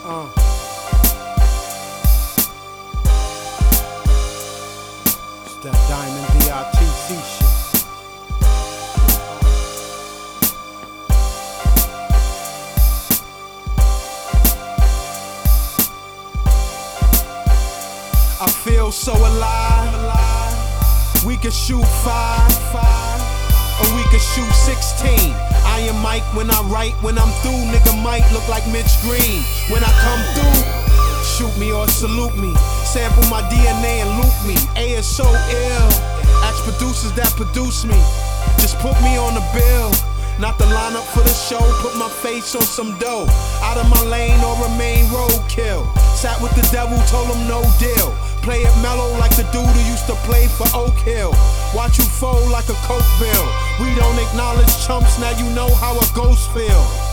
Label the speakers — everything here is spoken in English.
Speaker 1: It's that Diamond DITC shit. I feel so alive. We can shoot 5, or we can shoot 16. I am Mike when I write. When I'm through, nigga might look like Mitch Green. When I come through, shoot me or salute me. Sample my DNA and loop me. A is so ill. Ask producers that produce me. Just put me on the bill. Not the lineup for the show. Put my face on some dough. Out of my lane or remain roadkill. Sat with the devil, told him no deal. Play it mellow like the dude who used to play for Oak Hill. Watch you fold like a Coke bill. We don't acknowledge chumps, now you know how a ghost feel.